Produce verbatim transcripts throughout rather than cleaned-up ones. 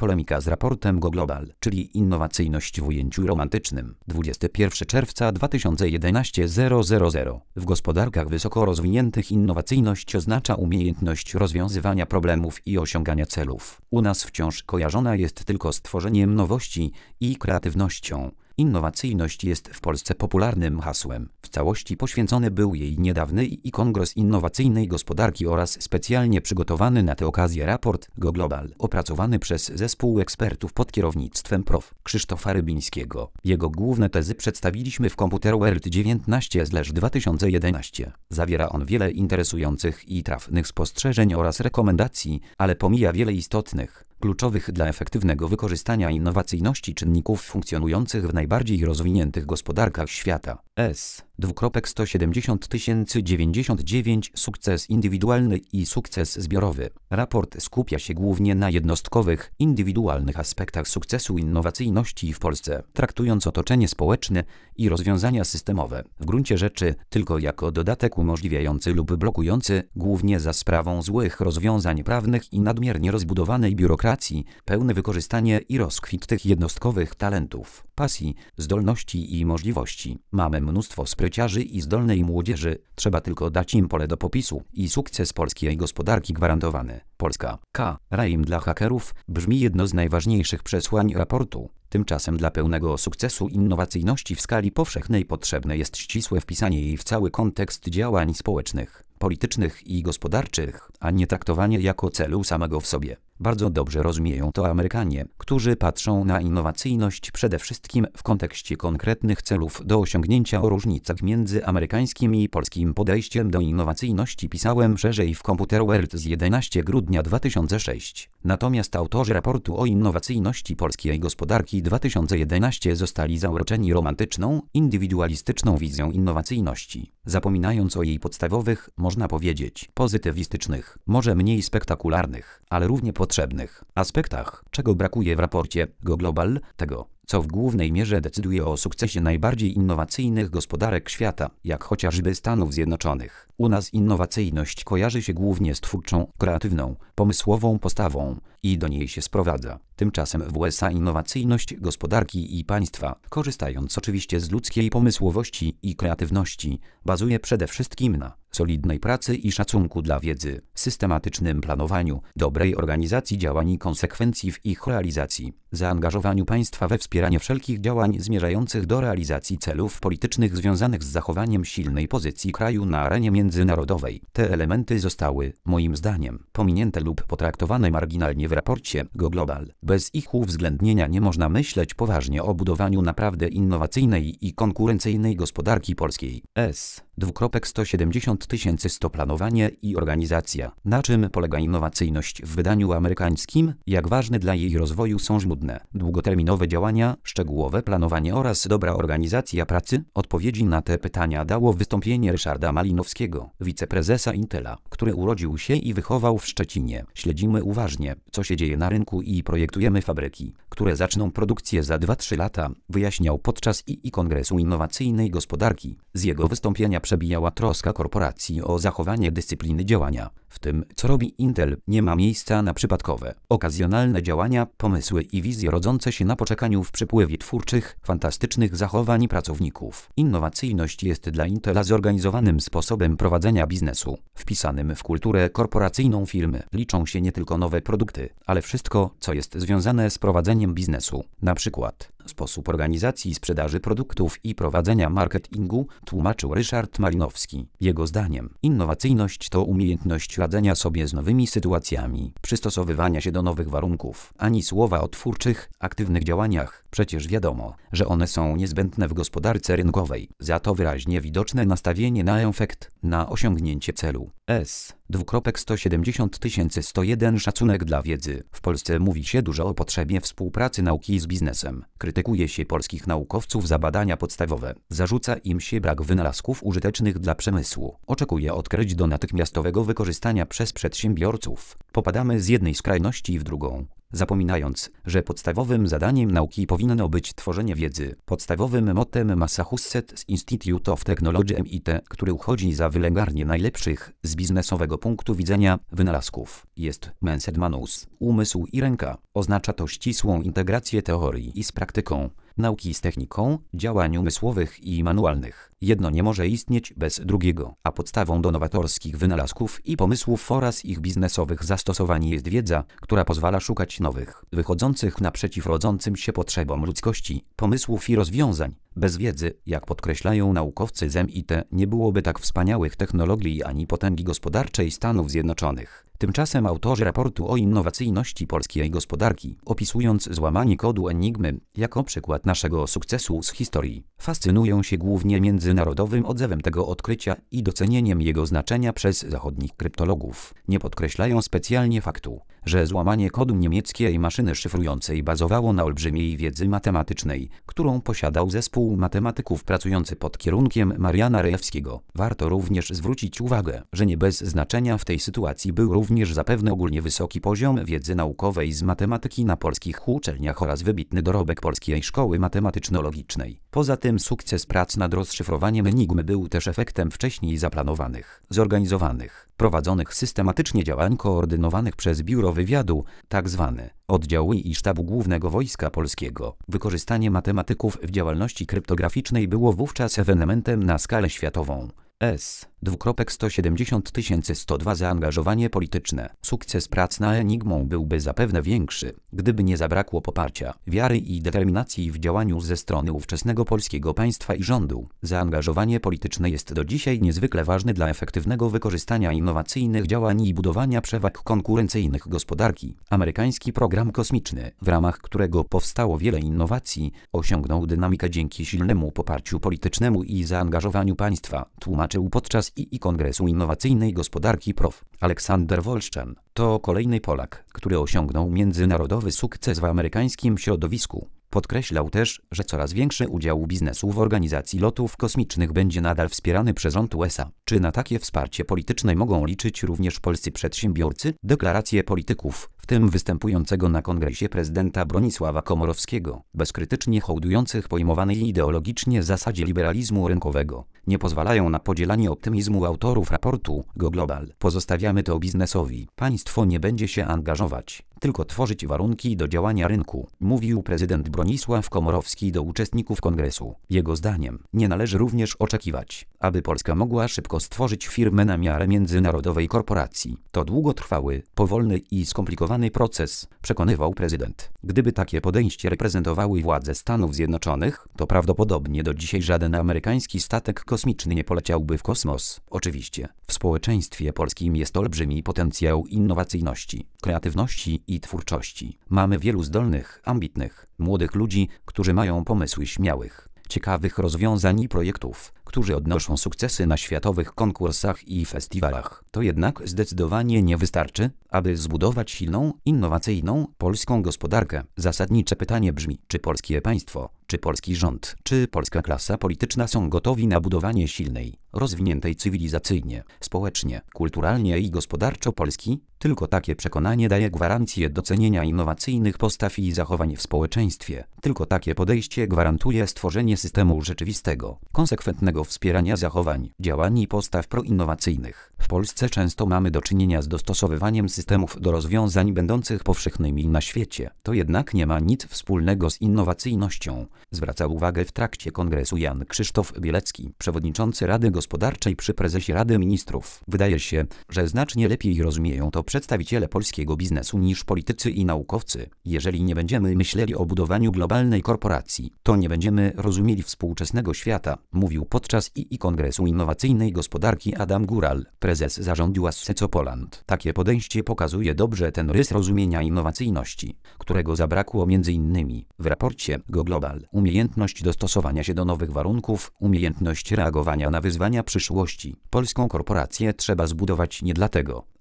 Polemika z raportem Go Global, czyli innowacyjność w ujęciu romantycznym. dwudziestego pierwszego czerwca dwa tysiące jedenastego zero zero zero. W gospodarkach wysoko rozwiniętych innowacyjność oznacza umiejętność rozwiązywania problemów i osiągania celów. U nas wciąż kojarzona jest tylko z tworzeniem nowości i kreatywnością. Innowacyjność jest w Polsce popularnym hasłem. W całości poświęcony był jej niedawny i Kongres Innowacyjnej Gospodarki oraz specjalnie przygotowany na tę okazję raport Go Global, opracowany przez zespół ekspertów pod kierownictwem prof. Krzysztofa Rybińskiego. Jego główne tezy przedstawiliśmy w Computer World dziewiętnaście dwa tysiące jedenaście. Zawiera on wiele interesujących i trafnych spostrzeżeń oraz rekomendacji, ale pomija wiele istotnych, kluczowych dla efektywnego wykorzystania innowacyjności czynników funkcjonujących w najbardziej rozwiniętych gospodarkach świata. S. sto siedemdziesiąt tysięcy dziewięćdziesiąt dziewięć Sukces indywidualny i sukces zbiorowy. Raport skupia się głównie na jednostkowych, indywidualnych aspektach sukcesu innowacyjności w Polsce, traktując otoczenie społeczne i rozwiązania systemowe, w gruncie rzeczy tylko jako dodatek umożliwiający lub blokujący, głównie za sprawą złych rozwiązań prawnych i nadmiernie rozbudowanej biurokracji, pełne wykorzystanie i rozkwit tych jednostkowych talentów, pasji, zdolności i możliwości. Mamy mnóstwo spryciarzy i zdolnej młodzieży, trzeba tylko dać im pole do popisu i sukces polskiej gospodarki gwarantowany. Polska. K. Rajem dla hakerów brzmi jedno z najważniejszych przesłań raportu. Tymczasem dla pełnego sukcesu innowacyjności w skali powszechnej potrzebne jest ścisłe wpisanie jej w cały kontekst działań społecznych, politycznych i gospodarczych, a nie traktowanie jako celu samego w sobie. Bardzo dobrze rozumieją to Amerykanie, którzy patrzą na innowacyjność przede wszystkim w kontekście konkretnych celów do osiągnięcia. O różnicach między amerykańskim i polskim podejściem do innowacyjności pisałem szerzej w Computer World z jedenastego grudnia dwa tysiące szóstego. Natomiast autorzy raportu o innowacyjności polskiej gospodarki dwa tysiące jedenastego zostali zauroczeni romantyczną, indywidualistyczną wizją innowacyjności, zapominając o jej podstawowych, można powiedzieć, pozytywistycznych, może mniej spektakularnych, ale równie potrzebnych aspektach, czego brakuje w raporcie Go Global, tego, co w głównej mierze decyduje o sukcesie najbardziej innowacyjnych gospodarek świata, jak chociażby Stanów Zjednoczonych. U nas innowacyjność kojarzy się głównie z twórczą, kreatywną, pomysłową postawą i do niej się sprowadza. Tymczasem w U S A innowacyjność gospodarki i państwa, korzystając oczywiście z ludzkiej pomysłowości i kreatywności, bazuje przede wszystkim na solidnej pracy i szacunku dla wiedzy, systematycznym planowaniu, dobrej organizacji działań i konsekwencji w ich realizacji, zaangażowaniu państwa we wspieranie wszelkich działań zmierzających do realizacji celów politycznych związanych z zachowaniem silnej pozycji kraju na arenie międzynarodowej. Te elementy zostały, moim zdaniem, pominięte lub potraktowane marginalnie w raporcie Go Global. Bez ich uwzględnienia nie można myśleć poważnie o budowaniu naprawdę innowacyjnej i konkurencyjnej gospodarki polskiej. S. sto siedemdziesiąt tysięcy sto Planowanie i organizacja. Na czym polega innowacyjność w wydaniu amerykańskim? Jak ważne dla jej rozwoju są żmudne, długoterminowe działania, szczegółowe planowanie oraz dobra organizacja pracy? Odpowiedzi na te pytania dało wystąpienie Ryszarda Malinowskiego, wiceprezesa Intela, który urodził się i wychował w Szczecinie. Śledzimy uważnie, co się dzieje na rynku i projektujemy fabryki, które zaczną produkcję za dwa trzy lata, wyjaśniał podczas I I Kongresu Innowacyjnej Gospodarki. Z jego wystąpienia przebijała troska korporacji o zachowanie dyscypliny działania. W tym, co robi Intel, nie ma miejsca na przypadkowe, okazjonalne działania, pomysły i wizje rodzące się na poczekaniu w przypływie twórczych, fantastycznych zachowań pracowników. Innowacyjność jest dla Intela zorganizowanym sposobem prowadzenia biznesu, wpisanym w kulturę korporacyjną firmy. Liczą się nie tylko nowe produkty, ale wszystko, co jest związane z prowadzeniem biznesu. Na przykład sposób organizacji sprzedaży produktów i prowadzenia marketingu, tłumaczył Ryszard Malinowski. Jego zdaniem, innowacyjność to umiejętność radzenia sobie z nowymi sytuacjami, przystosowywania się do nowych warunków, ani słowa o twórczych, aktywnych działaniach. Przecież wiadomo, że one są niezbędne w gospodarce rynkowej. Za to wyraźnie widoczne nastawienie na efekt, na osiągnięcie celu. S. sto siedemdziesiąt tysięcy sto jeden Szacunek dla wiedzy. W Polsce mówi się dużo o potrzebie współpracy nauki z biznesem. Krytykuje się polskich naukowców za badania podstawowe. Zarzuca im się brak wynalazków użytecznych dla przemysłu. Oczekuje od kredytu natychmiastowego wykorzystania przez przedsiębiorców. Popadamy z jednej skrajności w drugą. zapominając, że podstawowym zadaniem nauki powinno być tworzenie wiedzy. Podstawowym mottem Massachusetts Institute of Technology M I T, który uchodzi za wylęgarnię najlepszych z biznesowego punktu widzenia wynalazków, jest mens et manus, umysł i ręka. Oznacza to ścisłą integrację teorii i z praktyką, nauki z techniką, działań umysłowych i manualnych. Jedno nie może istnieć bez drugiego, a podstawą do nowatorskich wynalazków i pomysłów oraz ich biznesowych zastosowań jest wiedza, która pozwala szukać nowych, wychodzących naprzeciw rodzącym się potrzebom ludzkości, pomysłów i rozwiązań. Bez wiedzy, jak podkreślają naukowcy z M I T, nie byłoby tak wspaniałych technologii ani potęgi gospodarczej Stanów Zjednoczonych. Tymczasem autorzy raportu o innowacyjności polskiej gospodarki, opisując złamanie kodu Enigmy jako przykład naszego sukcesu z historii, fascynują się głównie międzynarodowym odzewem tego odkrycia i docenieniem jego znaczenia przez zachodnich kryptologów. Nie podkreślają specjalnie faktu, że złamanie kodu niemieckiej maszyny szyfrującej bazowało na olbrzymiej wiedzy matematycznej, którą posiadał zespół matematyków pracujący pod kierunkiem Mariana Rejewskiego. Warto również zwrócić uwagę, że nie bez znaczenia w tej sytuacji był również zapewne ogólnie wysoki poziom wiedzy naukowej z matematyki na polskich uczelniach oraz wybitny dorobek Polskiej Szkoły Matematyczno-Logicznej. Poza tym sukces prac nad rozszyfrowaniem Enigmy był też efektem wcześniej zaplanowanych, zorganizowanych, prowadzonych systematycznie działań koordynowanych przez Biuro Wywiadu, tzw. oddziały i Sztabu Głównego Wojska Polskiego. Wykorzystanie matematyków w działalności kryptograficznej było wówczas ewenementem na skalę światową. S. sto siedemdziesiąt tysięcy sto dwa Zaangażowanie polityczne. Sukces prac na Enigmą byłby zapewne większy, gdyby nie zabrakło poparcia, wiary i determinacji w działaniu ze strony ówczesnego polskiego państwa i rządu. Zaangażowanie polityczne jest do dzisiaj niezwykle ważne dla efektywnego wykorzystania innowacyjnych działań i budowania przewag konkurencyjnych gospodarki. Amerykański program kosmiczny, w ramach którego powstało wiele innowacji, osiągnął dynamikę dzięki silnemu poparciu politycznemu i zaangażowaniu państwa, tłumaczył podczas I I Kongresu Innowacyjnej Gospodarki prof. Aleksander Wolszczan. To kolejny Polak, który osiągnął międzynarodowy sukces w amerykańskim środowisku. Podkreślał też, że coraz większy udział biznesu w organizacji lotów kosmicznych będzie nadal wspierany przez rząd U S A. Czy na takie wsparcie polityczne mogą liczyć również polscy przedsiębiorcy? Deklaracje polityków, w tym występującego na kongresie prezydenta Bronisława Komorowskiego, bezkrytycznie hołdujących pojmowanej ideologicznie zasadzie liberalizmu rynkowego, nie pozwalają na podzielanie optymizmu autorów raportu Go Global. Pozostawiamy to biznesowi. Państwo nie będzie się angażować, tylko tworzyć warunki do działania rynku, mówił prezydent Bronisław Komorowski do uczestników kongresu. Jego zdaniem nie należy również oczekiwać, aby Polska mogła szybko stworzyć firmę na miarę międzynarodowej korporacji. To długotrwały, powolny i skomplikowany proces, przekonywał prezydent. Gdyby takie podejście reprezentowały władze Stanów Zjednoczonych, to prawdopodobnie do dzisiaj żaden amerykański statek kosmiczny nie poleciałby w kosmos. Oczywiście, w społeczeństwie polskim jest olbrzymi potencjał innowacyjności, kreatywności i twórczości. Mamy wielu zdolnych, ambitnych, młodych ludzi, którzy mają pomysły śmiałych, ciekawych rozwiązań i projektów, którzy odnoszą sukcesy na światowych konkursach i festiwalach. To jednak zdecydowanie nie wystarczy, aby zbudować silną, innowacyjną, polską gospodarkę. Zasadnicze pytanie brzmi, czy polskie państwo, czy polski rząd, czy polska klasa polityczna są gotowi na budowanie silnej, rozwiniętej cywilizacyjnie, społecznie, kulturalnie i gospodarczo Polski? Tylko takie przekonanie daje gwarancję docenienia innowacyjnych postaw i zachowań w społeczeństwie. Tylko takie podejście gwarantuje stworzenie systemu rzeczywistego, konsekwentnego wspierania zachowań, działań i postaw proinnowacyjnych. W Polsce często mamy do czynienia z dostosowywaniem systemów do rozwiązań będących powszechnymi na świecie. To jednak nie ma nic wspólnego z innowacyjnością, zwracał uwagę w trakcie kongresu Jan Krzysztof Bielecki, przewodniczący Rady Gospodarczej przy prezesie Rady Ministrów. Wydaje się, że znacznie lepiej rozumieją to przedstawiciele polskiego biznesu niż politycy i naukowcy. Jeżeli nie będziemy myśleli o budowaniu globalnej korporacji, to nie będziemy rozumieli współczesnego świata, mówił podczas I I Kongresu Innowacyjnej Gospodarki Adam Góral, prezes zarządu Asseco Poland. Takie podejście pokazuje dobrze ten rys rozumienia innowacyjności, którego zabrakło między innymi w raporcie Go Global. Umiejętność dostosowania się do nowych warunków, umiejętność reagowania na wyzwania przyszłości. Polską korporację trzeba zbudować nie dlatego,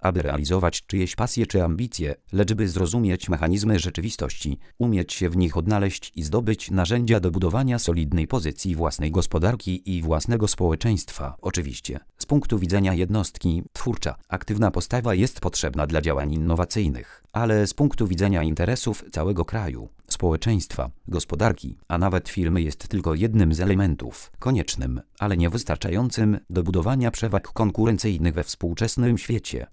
aby realizować czyjeś pasje czy ambicje, lecz by zrozumieć mechanizmy rzeczywistości, umieć się w nich odnaleźć i zdobyć narzędzia do budowania solidnej pozycji własnej gospodarki i własnego społeczeństwa. Oczywiście, z punktu widzenia jednostki, twórcza, aktywna postawa jest potrzebna dla działań innowacyjnych, ale z punktu widzenia interesów całego kraju, społeczeństwa, gospodarki, a nawet firmy jest tylko jednym z elementów, koniecznym, ale niewystarczającym do budowania przewag konkurencyjnych we współczesnym świecie.